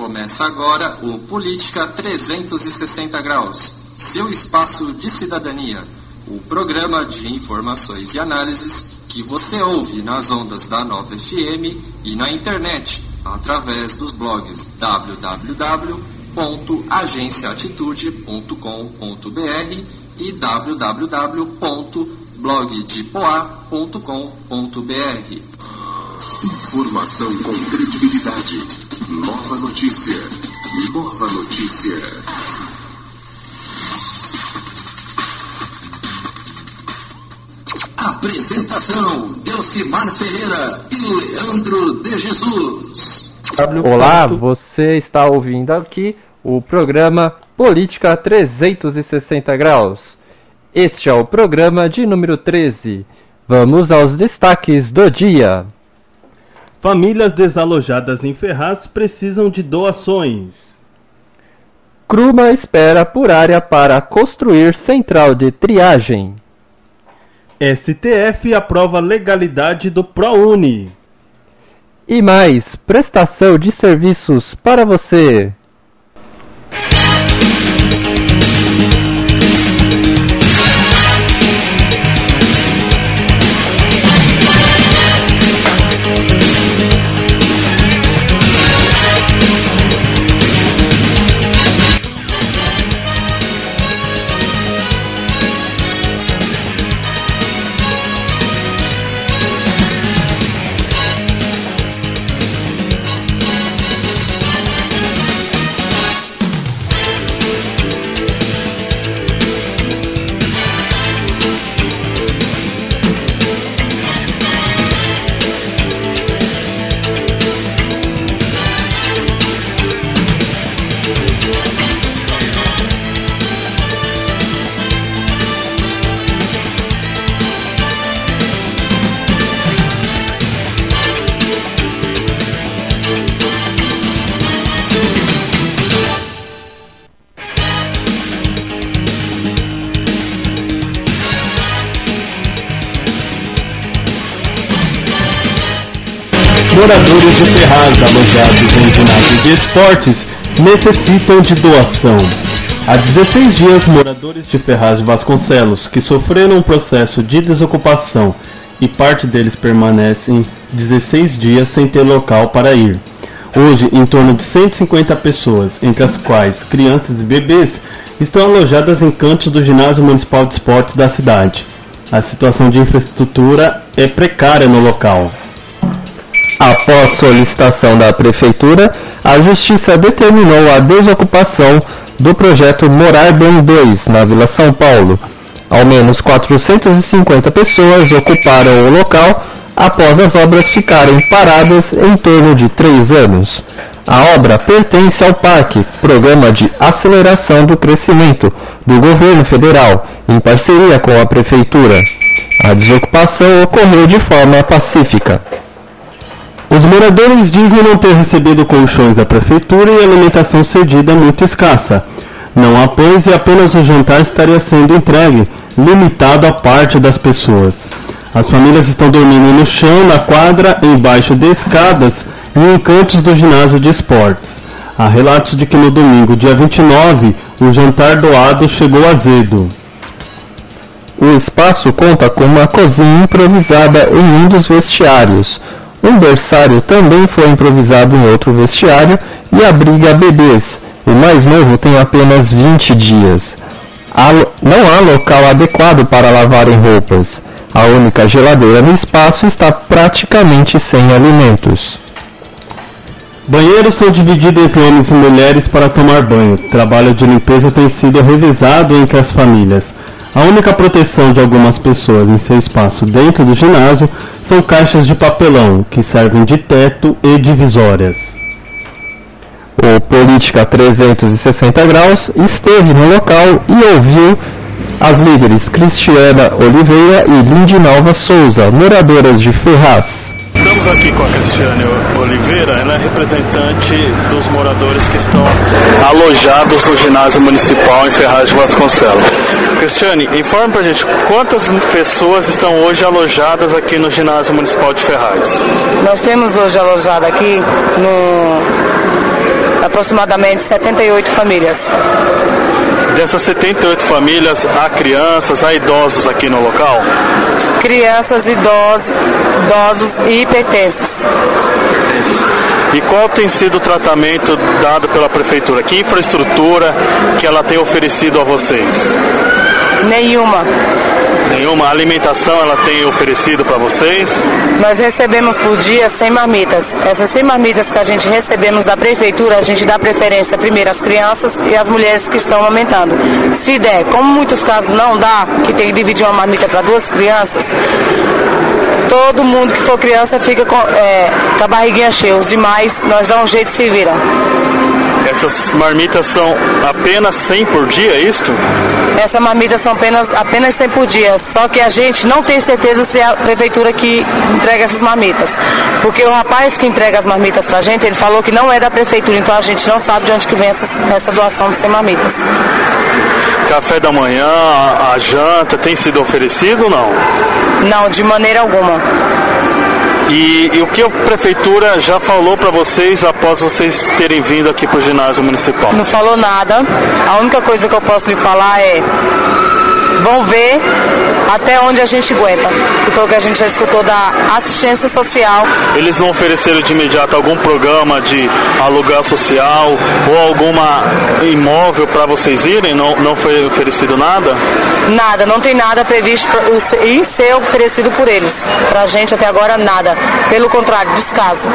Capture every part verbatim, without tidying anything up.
Começa agora o Política trezentos e sessenta graus, seu espaço de cidadania, o programa de informações e análises que você ouve nas ondas da Nova F M e na internet, através dos blogs w w w ponto agência atitude ponto com ponto b r e w w w ponto blog de poá ponto com ponto b r. Informação com credibilidade. Nova notícia. Nova notícia. Apresentação: Delcimar Ferreira e Leandro de Jesus. Olá, você está ouvindo aqui o programa Política trezentos e sessenta graus. Este é o programa de número treze. Vamos aos destaques do dia. Famílias desalojadas em Ferraz precisam de doações. Cruma espera por área para construir central de triagem. S T F aprova legalidade do ProUni. E mais, prestação de serviços para você. Moradores de Ferraz alojados em ginásio de esportes necessitam de doação. Há dezesseis dias, moradores de Ferraz de Vasconcelos, que sofreram um processo de desocupação e parte deles permanecem dezesseis dias sem ter local para ir. Hoje, em torno de cento e cinquenta pessoas, entre as quais crianças e bebês, estão alojadas em cantos do ginásio municipal de esportes da cidade. A situação de infraestrutura é precária no local. Após solicitação da Prefeitura, a Justiça determinou a desocupação do projeto Morar Bem dois, na Vila São Paulo. Ao menos quatrocentas e cinquenta pessoas ocuparam o local após as obras ficarem paradas em torno de três anos. A obra pertence ao PAC, Programa de Aceleração do Crescimento, do Governo Federal, em parceria com a Prefeitura. A desocupação ocorreu de forma pacífica. Os moradores dizem não ter recebido colchões da prefeitura e a alimentação cedida é muito escassa. Não há pães e apenas o jantar estaria sendo entregue, limitado à parte das pessoas. As famílias estão dormindo no chão, na quadra, embaixo de escadas e em cantos do ginásio de esportes. Há relatos de que no domingo, dia vinte e nove, o jantar doado chegou azedo. O espaço conta com uma cozinha improvisada em um dos vestiários. Um berçário também foi improvisado em outro vestiário e abriga bebês. O mais novo tem apenas vinte dias. Não há local adequado para lavarem roupas. A única geladeira no espaço está praticamente sem alimentos. Banheiros são divididos entre homens e mulheres para tomar banho. O trabalho de limpeza tem sido revezado entre as famílias. A única proteção de algumas pessoas em seu espaço dentro do ginásio são caixas de papelão, que servem de teto e divisórias. O Política trezentos e sessenta graus esteve no local e ouviu as líderes Cristiana Oliveira e Lindinalva Souza, moradoras de Ferraz. Estamos aqui com a Cristiane Oliveira, ela é representante dos moradores que estão alojados no ginásio municipal em Ferraz de Vasconcelos. Cristiane, informe pra gente quantas pessoas estão hoje alojadas aqui no ginásio municipal de Ferraz. Nós temos hoje alojado aqui no aproximadamente setenta e oito famílias. Dessas setenta e oito famílias, há crianças, há idosos aqui no local? Crianças, idosos, idosos e hipertensos. E qual tem sido o tratamento dado pela prefeitura? Que infraestrutura que ela tem oferecido a vocês? Nenhuma. Nenhuma alimentação ela tem oferecido para vocês? Nós recebemos por dia cem marmitas. Essas cem marmitas que a gente recebemos da prefeitura, a gente dá preferência primeiro às crianças e às mulheres que estão amamentando. Se der, como muitos casos não dá, que tem que dividir uma marmita para duas crianças, todo mundo que for criança fica com, é, com a barriguinha cheia. Os demais, nós dá um jeito de se virar. Essas marmitas são apenas cem por dia, é isto? Essas marmitas são apenas, apenas cem por dia, só que a gente não tem certeza se é a prefeitura que entrega essas marmitas. Porque o rapaz que entrega as marmitas pra gente, ele falou que não é da prefeitura, então a gente não sabe de onde que vem essa, essa doação de cem marmitas. Café da manhã, a, a janta, tem sido oferecido ou não? Não, de maneira alguma. E, e o que a prefeitura já falou para vocês após vocês terem vindo aqui para o ginásio municipal? Não falou nada. A única coisa que eu posso lhe falar é: vão ver até onde a gente aguenta. Que foi o que a gente já escutou da assistência social. Eles não ofereceram de imediato algum programa de aluguel social ou alguma imóvel para vocês irem? Não, não foi oferecido nada? Nada, não tem nada previsto em ser oferecido por eles. Pra gente até agora nada. Pelo contrário, descaso.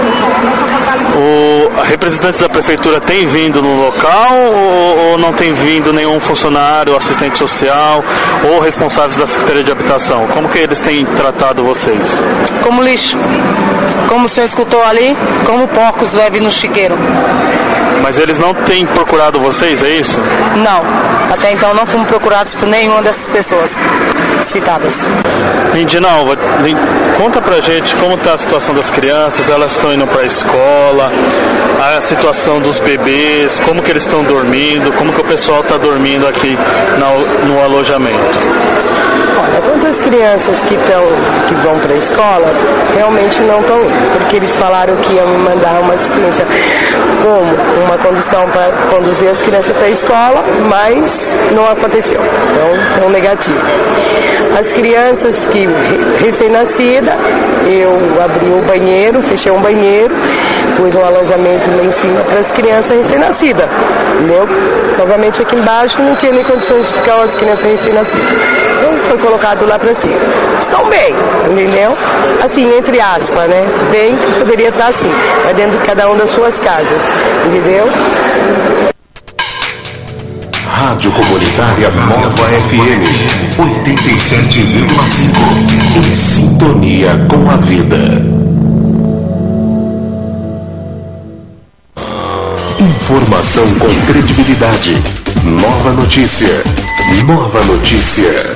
O representantes da prefeitura têm vindo no local ou, ou não tem vindo nenhum funcionário, assistente social ou responsáveis da Secretaria de Habitação? Como que eles têm tratado vocês? Como lixo. Como o senhor escutou ali, como porcos leves no chiqueiro. Mas eles não têm procurado vocês, é isso? Não. Até então não fomos procurados por nenhuma dessas pessoas citadas. Lindinalva, conta pra gente como está a situação das crianças, elas estão indo para a escola, a situação dos bebês, como que eles estão dormindo, como que o pessoal está dormindo aqui no, no alojamento. Olha, quantas crianças que, tão, que vão para a escola realmente não estão indo, porque eles falaram que iam me mandar uma assistência como uma condução para conduzir as crianças para a escola, mas não aconteceu, então é um negativo. As crianças que recém-nascida, eu abri o banheiro, fechei um banheiro, pus um alojamento lá em cima para as crianças recém-nascidas, entendeu? Novamente aqui embaixo não tinha nem condições de ficar as crianças recém-nascidas. Então foi colocado lá para cima. Estão bem, entendeu? Assim, entre aspas, né? Bem que poderia estar assim, mas dentro de cada uma das suas casas, entendeu? Rádio Comunitária Nova F M, oitenta e sete vírgula cinco, em sintonia com a vida. Informação com credibilidade. Nova notícia. Nova notícia.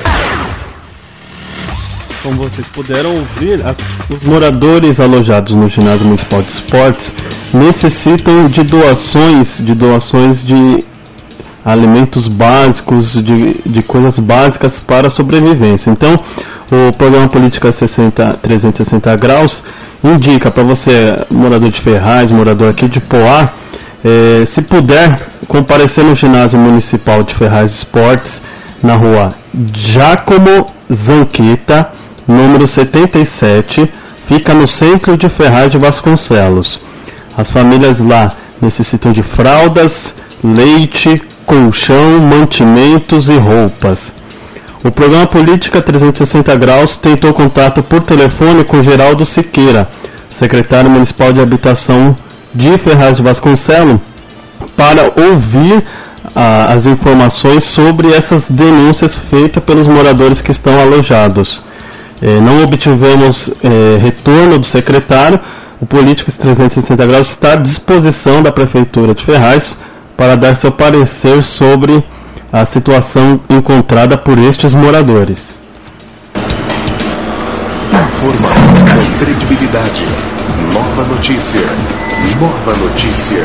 Como vocês puderam ouvir, as, os moradores alojados no Ginásio Municipal de Esportes necessitam de doações, de doações de alimentos básicos, de, de coisas básicas para a sobrevivência. Então, o programa Política trezentos e sessenta Graus indica para você, morador de Ferraz, morador aqui de Poá, eh, se puder comparecer no Ginásio Municipal de Ferraz Esportes, na rua Giacomo Zanqueta, número setenta e sete, fica no centro de Ferraz de Vasconcelos. As famílias lá necessitam de fraldas, leite, colchão, mantimentos e roupas. O programa Política trezentos e sessenta Graus tentou contato por telefone com Geraldo Siqueira, secretário municipal de habitação de Ferraz de Vasconcelos, para ouvir ah, as informações sobre essas denúncias feitas pelos moradores que estão alojados. Eh, não obtivemos eh, retorno do secretário. O Políticas trezentos e sessenta Graus está à disposição da Prefeitura de Ferraz para dar seu parecer sobre a situação encontrada por estes moradores. Informação com credibilidade. Nova notícia. Nova notícia.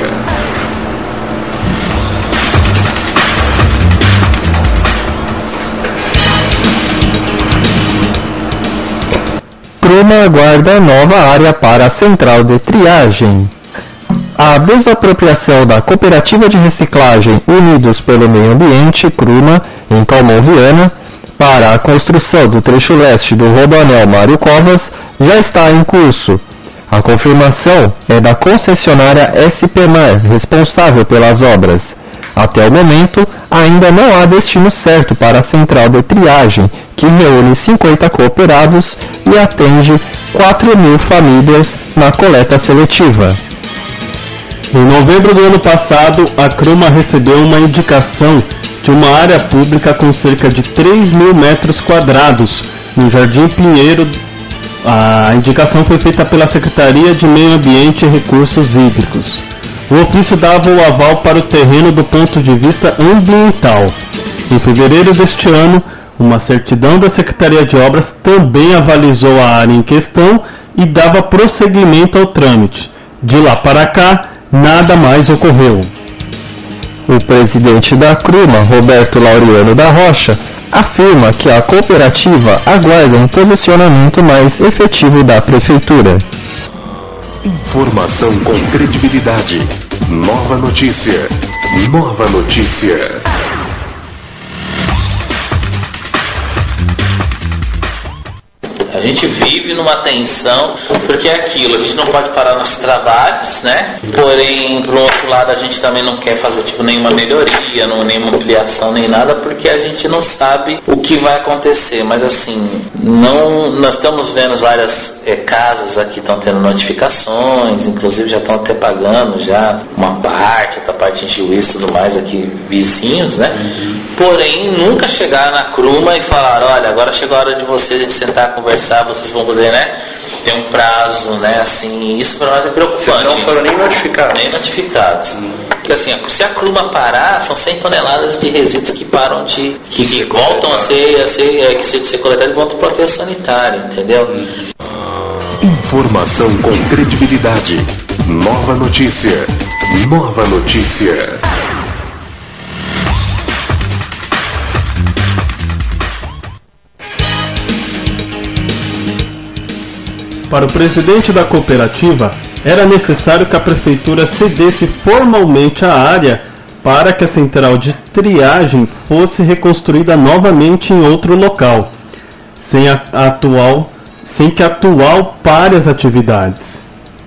Croma aguarda nova área para a central de triagem. a desapropriação da Cooperativa de Reciclagem Unidos pelo Meio Ambiente, CRUMA, em Calmon Viana, para a construção do trecho leste do Rodoanel Mário Covas já está em curso. A confirmação é da concessionária S P Mar, responsável pelas obras. Até o momento, ainda não há destino certo para a central de triagem, que reúne cinquenta cooperados e atende quatro mil famílias na coleta seletiva. Em novembro do ano passado, a CRUMA recebeu uma indicação de uma área pública com cerca de três mil metros quadrados, no Jardim Pinheiro. A indicação foi feita pela Secretaria de Meio Ambiente e Recursos Hídricos. O ofício dava o aval para o terreno do ponto de vista ambiental. Em fevereiro deste ano, uma certidão da Secretaria de Obras também avalizou a área em questão e dava prosseguimento ao trâmite. De lá para cá, nada mais ocorreu. O presidente da CRUMA, Roberto Laureano da Rocha, afirma que a cooperativa aguarda um posicionamento mais efetivo da Prefeitura. Informação com credibilidade. Nova notícia. Nova notícia. A gente vive numa tensão, porque é aquilo, a gente não pode parar nossos trabalhos, né? Porém, por outro lado, a gente também não quer fazer tipo nenhuma melhoria, não, nenhuma ampliação, nem nada, porque a gente não sabe o que vai acontecer. Mas assim, não, nós estamos vendo várias é, casas aqui estão tendo notificações, inclusive já estão até pagando já uma parte, outra parte em juízo e tudo mais aqui, vizinhos, né? Uhum. Porém, nunca chegaram na CRUMA e falaram, olha, agora chegou a hora de vocês, a gente sentar, conversar, vocês vão poder, né, ter um prazo, né, assim, isso para nós é preocupante. Vocês não foram nem notificados. Nem notificados. Hum. Porque assim, se a CRUMA parar, são cem toneladas de resíduos que param de, que, que voltam a ser, a ser, é, que ser, de ser coletados e voltam para o aterro sanitário, entendeu? Hum. Informação com credibilidade. Nova notícia. Nova notícia. Para o presidente da cooperativa, era necessário que a prefeitura cedesse formalmente a área para que a central de triagem fosse reconstruída novamente em outro local, sem, a, a atual, sem que a atual pare as atividades.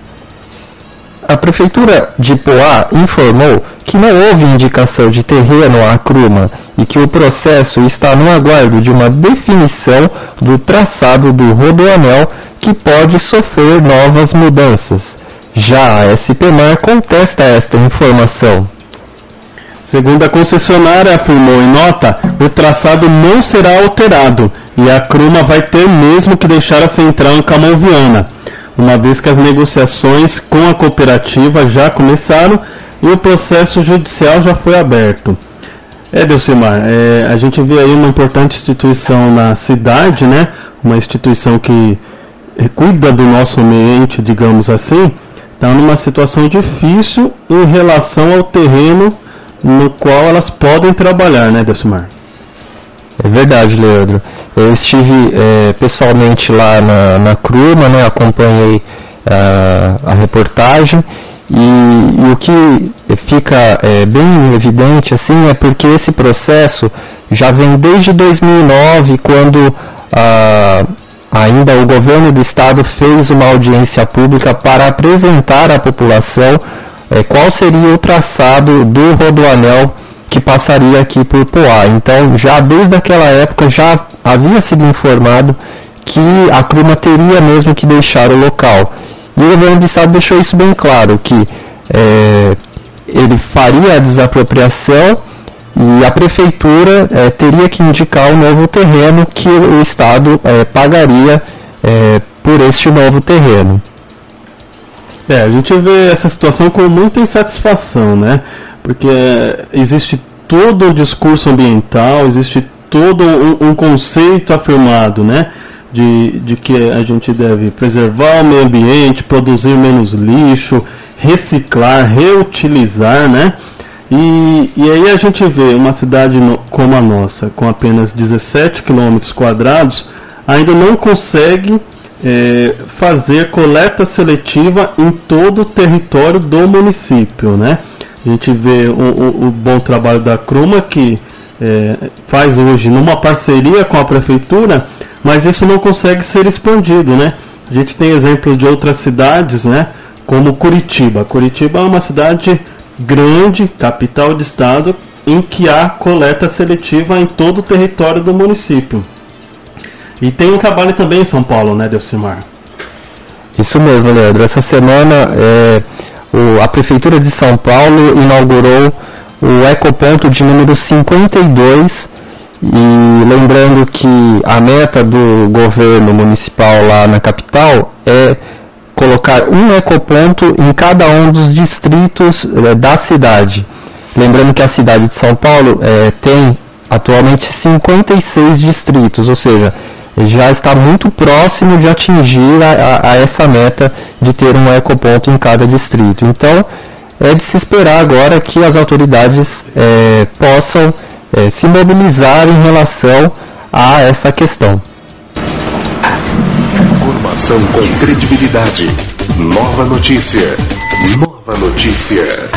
A prefeitura de Poá informou que não houve indicação de terreno à CRUMA e que o processo está no aguardo de uma definição do traçado do rodoanel, que pode sofrer novas mudanças. Já a S P Mar contesta esta informação. Segundo a concessionária afirmou em nota, o traçado não será alterado e a CRUMA vai ter mesmo que deixar a central em Calmon Viana, uma vez que as negociações com a cooperativa já começaram e o processo judicial já foi aberto. É, Delcimar, é, a gente vê aí uma importante instituição na cidade, né? Uma instituição que cuida do nosso ambiente, digamos assim, está numa situação difícil em relação ao terreno no qual elas podem trabalhar, né, Delcimar? É verdade, Leandro. Eu estive é, pessoalmente lá na, na CRUMA, né, acompanhei a, a reportagem e, e o que fica é, bem evidente assim é porque esse processo já vem desde dois mil e nove, quando a ainda o governo do estado fez uma audiência pública para apresentar à população é, qual seria o traçado do rodoanel que passaria aqui por Poá. Então, já desde aquela época já havia sido informado que a CRUMA teria mesmo que deixar o local. E o governo do estado deixou isso bem claro, que é, ele faria a desapropriação e a prefeitura é, teria que indicar um novo terreno que o estado é, pagaria é, por este novo terreno. É, a gente vê essa situação com muita insatisfação, né? Porque existe todo um discurso ambiental, existe todo um, um conceito afirmado, né? De, de que a gente deve preservar o meio ambiente, produzir menos lixo, reciclar, reutilizar, né? E, e aí a gente vê uma cidade no, como a nossa, com apenas dezessete quilômetros quadrados, ainda não consegue é, fazer coleta seletiva em todo o território do município, né? A gente vê o, o, o bom trabalho da Cruma, que é, faz hoje numa parceria com a prefeitura, mas isso não consegue ser expandido, né? A gente tem exemplo de outras cidades, né? Como Curitiba. Curitiba é uma cidade grande, capital de estado, em que há coleta seletiva em todo o território do município. E tem um trabalho também em São Paulo, né, Delcimar? Isso mesmo, Leandro. Essa semana é, o, a Prefeitura de São Paulo inaugurou o ecoponto de número cinquenta e dois, e lembrando que a meta do governo municipal lá na capital é colocar um ecoponto em cada um dos distritos é, da cidade. Lembrando que a cidade de São Paulo é, tem atualmente cinquenta e seis distritos, ou seja, já está muito próximo de atingir a, a, a essa meta de ter um ecoponto em cada distrito. Então, é de se esperar agora que as autoridades é, possam é, se mobilizar em relação a essa questão. Informação com credibilidade. Nova notícia. Nova notícia.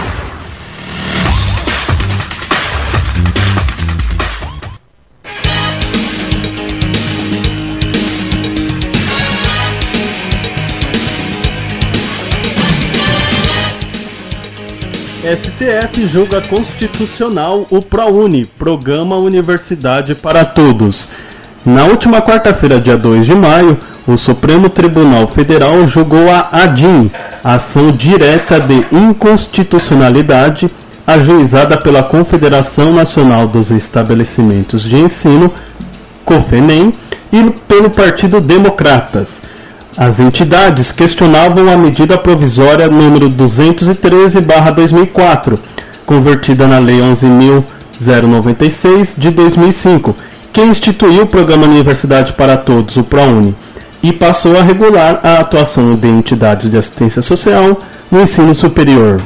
S T F julga constitucional o ProUni, Programa Universidade para Todos. Na última quarta-feira, dia dois de maio, o Supremo Tribunal Federal julgou a ADIM, ação direta de inconstitucionalidade, ajuizada pela Confederação Nacional dos Estabelecimentos de Ensino, COFENEM, e pelo Partido Democratas. As entidades questionavam a medida provisória número duzentos e treze barra dois mil e quatro, convertida na Lei onze mil noventa e seis de dois mil e cinco, que instituiu o Programa Universidade para Todos, o ProUni, e passou a regular a atuação de entidades de assistência social no ensino superior.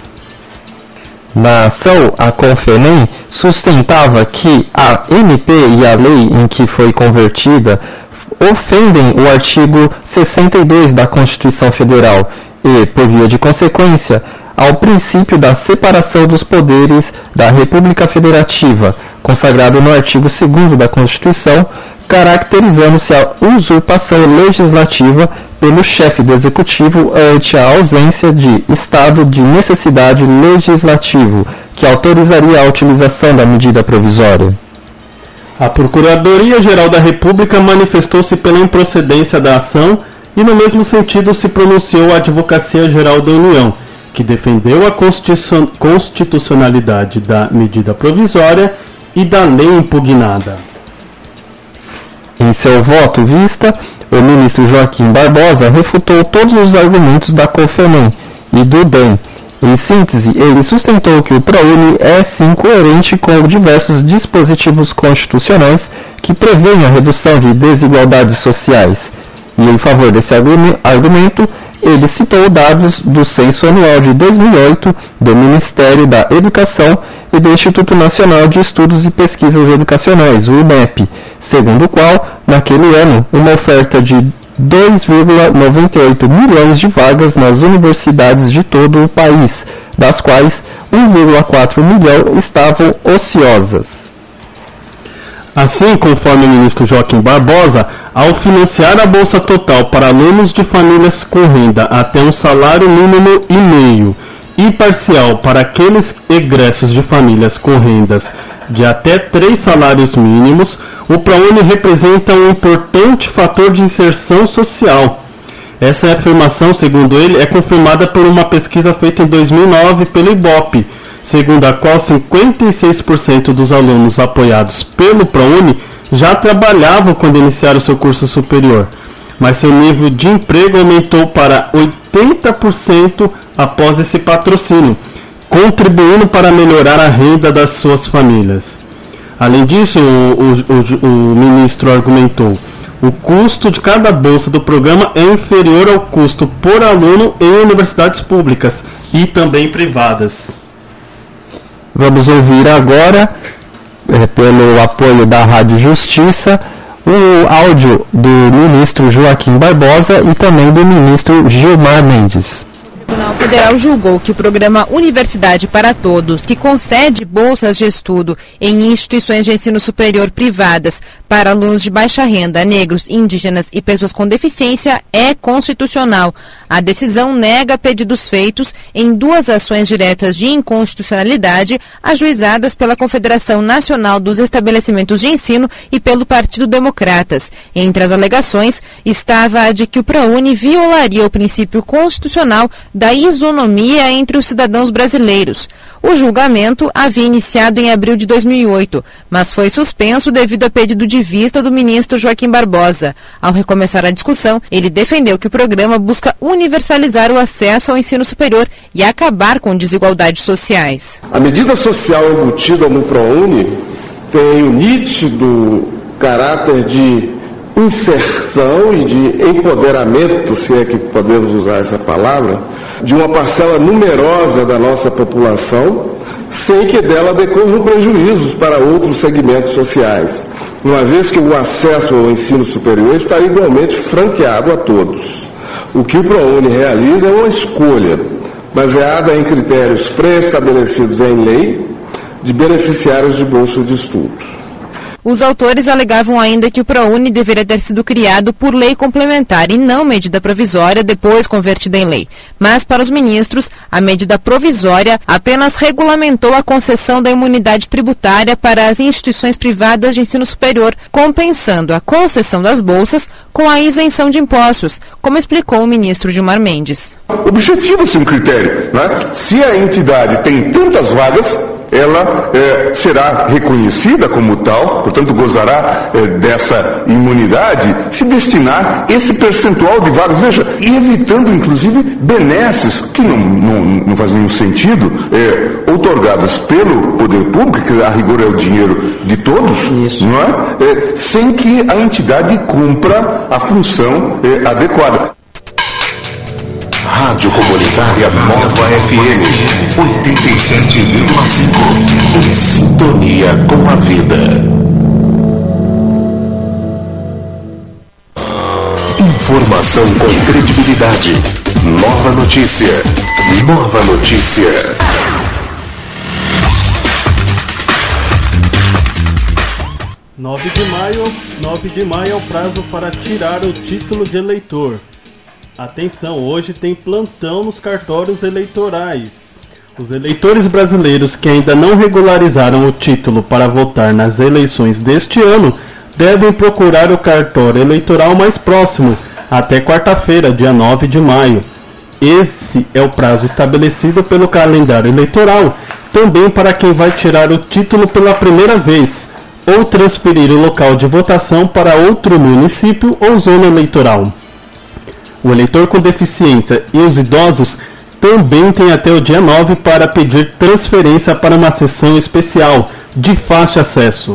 Na ação, a COFENEM sustentava que a M P e a lei em que foi convertida ofendem o artigo sessenta e dois da Constituição Federal e, por via de consequência, ao princípio da separação dos poderes da República Federativa, consagrado no artigo segundo da Constituição, caracterizando-se a usurpação legislativa pelo chefe do Executivo ante a ausência de estado de necessidade legislativo, que autorizaria a utilização da medida provisória. A Procuradoria-Geral da República manifestou-se pela improcedência da ação e, no mesmo sentido, se pronunciou a Advocacia-Geral da União, que defendeu a constitucionalidade da medida provisória e da lei impugnada. Em seu voto vista, o ministro Joaquim Barbosa refutou todos os argumentos da COFENEM e do D E M. Em síntese, ele sustentou que o ProUni é sim coerente com diversos dispositivos constitucionais que prevêem a redução de desigualdades sociais. E em favor desse argumento, ele citou dados do Censo Anual de dois mil e oito do Ministério da Educação e do Instituto Nacional de Estudos e Pesquisas Educacionais, o INEP, segundo o qual, naquele ano, uma oferta de dois vírgula noventa e oito milhões de vagas nas universidades de todo o país, das quais um vírgula quatro milhão estavam ociosas. Assim, conforme o ministro Joaquim Barbosa, ao financiar a bolsa total para alunos de famílias com renda até um salário mínimo e meio e parcial para aqueles egressos de famílias com rendas de até três salários mínimos, o ProUni representa um importante fator de inserção social. Essa afirmação, segundo ele, é confirmada por uma pesquisa feita em dois mil e nove pelo Ibope, segundo a qual cinquenta e seis por cento dos alunos apoiados pelo ProUni já trabalhavam quando iniciaram seu curso superior, mas seu nível de emprego aumentou para oitenta por cento após esse patrocínio, contribuindo para melhorar a renda das suas famílias. Além disso, o, o, o, o ministro argumentou: o custo de cada bolsa do programa é inferior ao custo por aluno em universidades públicas e também privadas. Vamos ouvir agora, é, pelo apoio da Rádio Justiça, o áudio do ministro Joaquim Barbosa e também do ministro Gilmar Mendes. O Tribunal Federal julgou que o programa Universidade para Todos, que concede bolsas de estudo em instituições de ensino superior privadas para alunos de baixa renda, negros, indígenas e pessoas com deficiência, é constitucional. A decisão nega pedidos feitos em duas ações diretas de inconstitucionalidade ajuizadas pela Confederação Nacional dos Estabelecimentos de Ensino e pelo Partido Democratas. Entre as alegações estava a de que o ProUni violaria o princípio constitucional da isonomia entre os cidadãos brasileiros. O julgamento havia iniciado em abril de dois mil e oito, mas foi suspenso devido a pedido de vista do ministro Joaquim Barbosa. Ao recomeçar a discussão, ele defendeu que o programa busca universalizar o acesso ao ensino superior e acabar com desigualdades sociais. A medida social embutida no ProUni tem o nítido caráter de inserção e de empoderamento, se é que podemos usar essa palavra, de uma parcela numerosa da nossa população, sem que dela decorram prejuízos para outros segmentos sociais, uma vez que o acesso ao ensino superior está igualmente franqueado a todos. O que o ProUni realiza é uma escolha, baseada em critérios pré-estabelecidos em lei, de beneficiários de bolsa de estudo. Os autores alegavam ainda que o ProUni deveria ter sido criado por lei complementar e não medida provisória, depois convertida em lei. Mas, para os ministros, a medida provisória apenas regulamentou a concessão da imunidade tributária para as instituições privadas de ensino superior, compensando a concessão das bolsas com a isenção de impostos, como explicou o ministro Gilmar Mendes. Objetiva-se um critério, né? Se a entidade tem tantas vagas, ela é, será reconhecida como tal, portanto gozará é, dessa imunidade, se destinar esse percentual de vagas, veja, e evitando inclusive benesses, que não, não, não faz nenhum sentido, é, outorgadas pelo poder público, que a rigor é o dinheiro de todos, Isso. não é? é? Sem que a entidade cumpra a função é, adequada. Rádio Comunitária Nova F M, oitenta e sete vírgula cinco, em sintonia com a vida. Informação com credibilidade. Nova notícia. Nova notícia. nove de maio, nove de maio é o prazo para tirar o título de eleitor. Atenção, hoje tem plantão nos cartórios eleitorais. Os eleitores brasileiros que ainda não regularizaram o título para votar nas eleições deste ano devem procurar o cartório eleitoral mais próximo, até quarta-feira, dia nove de maio. Esse é o prazo estabelecido pelo calendário eleitoral, também para quem vai tirar o título pela primeira vez, ou transferir o local de votação para outro município ou zona eleitoral. O eleitor com deficiência e os idosos também têm até o dia nove para pedir transferência para uma sessão especial de fácil acesso.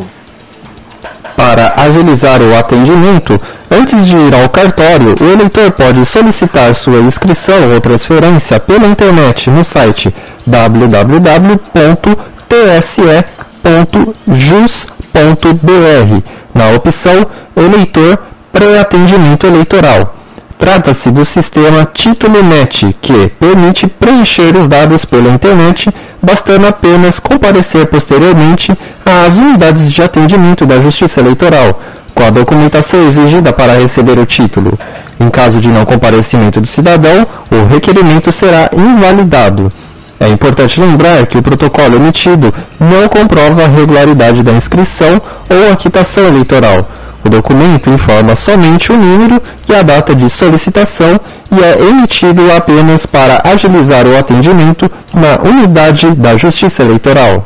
Para agilizar o atendimento, antes de ir ao cartório, o eleitor pode solicitar sua inscrição ou transferência pela internet no site w w w ponto t s e ponto jus ponto b r, na opção Eleitor Pré-atendimento Eleitoral. Trata-se do sistema Título-Net, que permite preencher os dados pela internet, bastando apenas comparecer posteriormente às unidades de atendimento da Justiça Eleitoral, com a documentação exigida para receber o título. Em caso de não comparecimento do cidadão, o requerimento será invalidado. É importante lembrar que o protocolo emitido não comprova a regularidade da inscrição ou a quitação eleitoral. O documento informa somente o número e a data de solicitação e é emitido apenas para agilizar o atendimento na unidade da Justiça Eleitoral.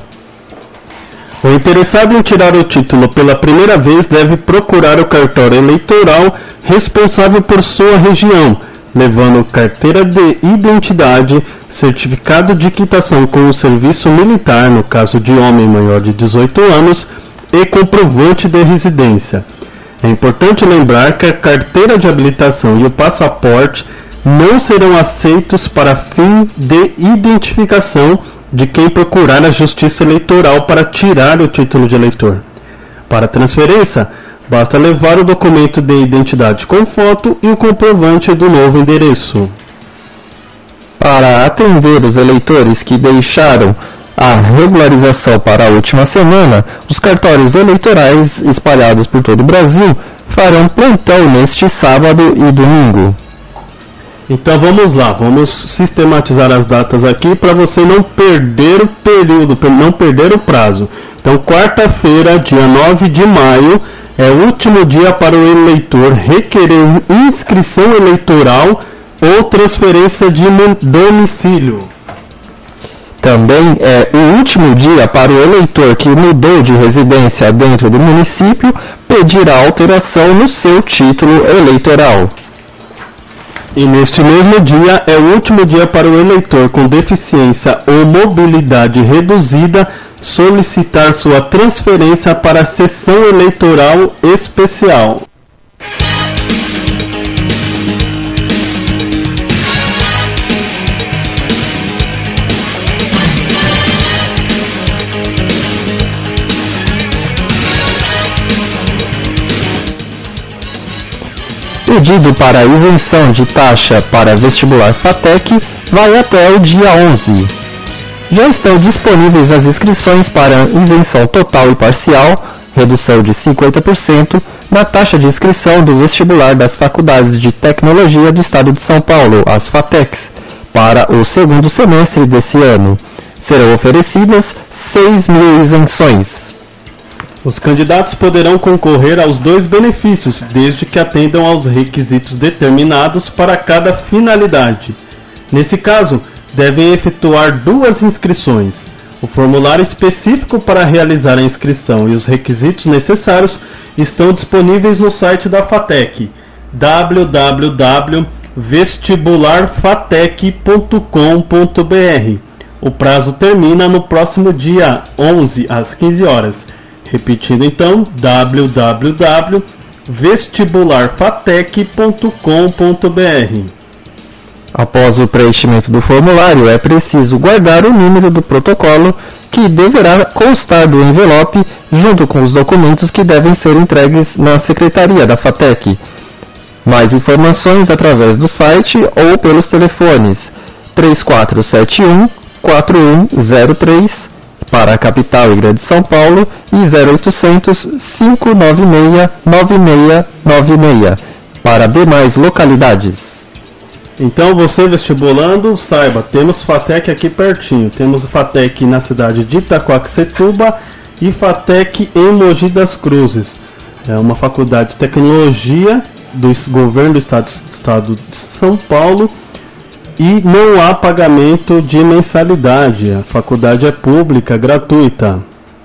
O interessado em tirar o título pela primeira vez deve procurar o cartório eleitoral responsável por sua região, levando carteira de identidade, certificado de quitação com o serviço militar, no caso de homem maior de dezoito anos, e comprovante de residência. É importante lembrar que a carteira de habilitação e o passaporte não serão aceitos para fim de identificação de quem procurar a Justiça Eleitoral para tirar o título de eleitor. Para transferência, Basta levar o documento de identidade com foto e o comprovante do novo endereço. Para atender os eleitores que deixaram a regularização para a última semana, os cartórios eleitorais espalhados por todo o Brasil farão plantão neste sábado e domingo. Então vamos lá, vamos sistematizar as datas aqui para você não perder o período, não perder o prazo. Então, quarta-feira, dia nove de maio, é o último dia para o eleitor requerer inscrição eleitoral ou transferência de domicílio. Também é o último dia para o eleitor que mudou de residência dentro do município pedir a alteração no seu título eleitoral. E neste mesmo dia é o último dia para o eleitor com deficiência ou mobilidade reduzida solicitar sua transferência para a sessão eleitoral especial. Pedido para isenção de taxa para vestibular FATEC vai até o dia onze. Já estão disponíveis as inscrições para isenção total e parcial, redução de cinquenta por cento, na taxa de inscrição do vestibular das Faculdades de Tecnologia do Estado de São Paulo, as FATECs, para o segundo semestre desse ano. Serão oferecidas seis mil isenções. Os candidatos poderão concorrer aos dois benefícios, desde que atendam aos requisitos determinados para cada finalidade. Nesse caso, devem efetuar duas inscrições. O formulário específico para realizar a inscrição e os requisitos necessários estão disponíveis no site da FATEC, w w w ponto vestibular fatec ponto com ponto b r. O prazo termina no próximo dia onze, às quinze horas. Repetindo então, w w w ponto vestibular fatec ponto com ponto b r. Após o preenchimento do formulário, é preciso guardar o número do protocolo que deverá constar do envelope junto com os documentos que devem ser entregues na secretaria da FATEC. Mais informações através do site ou pelos telefones três quatro sete um, quatro um zero três para a capital e Grande São Paulo e zero oitocentos, cinco nove seis, nove seis nove seis para demais localidades. Então você vestibulando, saiba, temos FATEC aqui pertinho. Temos FATEC na cidade de Itaquaquecetuba e FATEC em Mogi das Cruzes. É uma faculdade de tecnologia do governo do estado, estado de São Paulo e não há pagamento de mensalidade. A faculdade é pública, gratuita.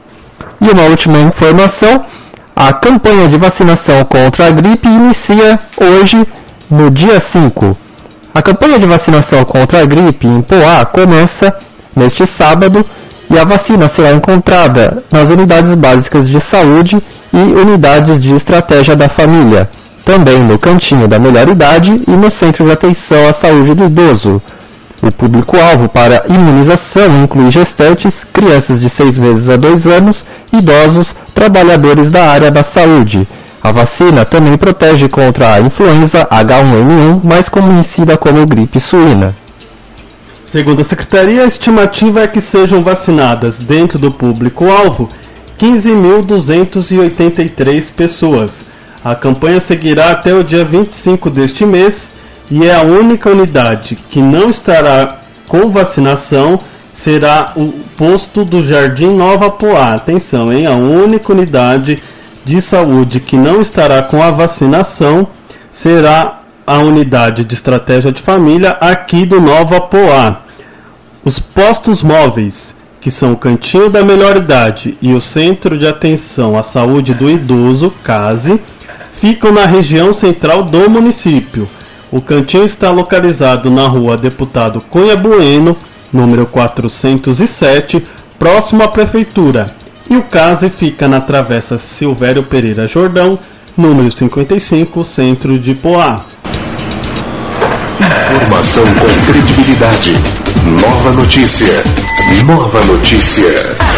E uma última informação, a campanha de vacinação contra a gripe inicia hoje, no dia cinco. A campanha de vacinação contra a gripe em Poá começa neste sábado e a vacina será encontrada nas unidades básicas de saúde e unidades de estratégia da família, também no Cantinho da Melhor Idade e no Centro de Atenção à Saúde do Idoso. O público-alvo para imunização inclui gestantes, crianças de seis meses a dois anos, idosos, trabalhadores da área da saúde. A vacina também protege contra a influenza H um N um, mais conhecida como gripe suína. Segundo a Secretaria, a estimativa é que sejam vacinadas dentro do público-alvo quinze mil duzentas e oitenta e três pessoas. A campanha seguirá até o dia vinte e cinco deste mês e é a única unidade que não estará com vacinação será o posto do Jardim Nova Poá. Atenção, hein? A única unidade de saúde que não estará com a vacinação será a unidade de estratégia de família aqui do Nova Poá. Os postos móveis, que são o Cantinho da Melhor Idade e o Centro de Atenção à Saúde do Idoso, CASE, ficam na região central do município. O Cantinho está localizado na rua Deputado Cunha Bueno, número quatrocentos e sete, próximo à Prefeitura. E o CASE fica na Travessa Silvério Pereira Jordão, número cinquenta e cinco, centro de Poá. Informação com credibilidade. Nova notícia. Nova notícia.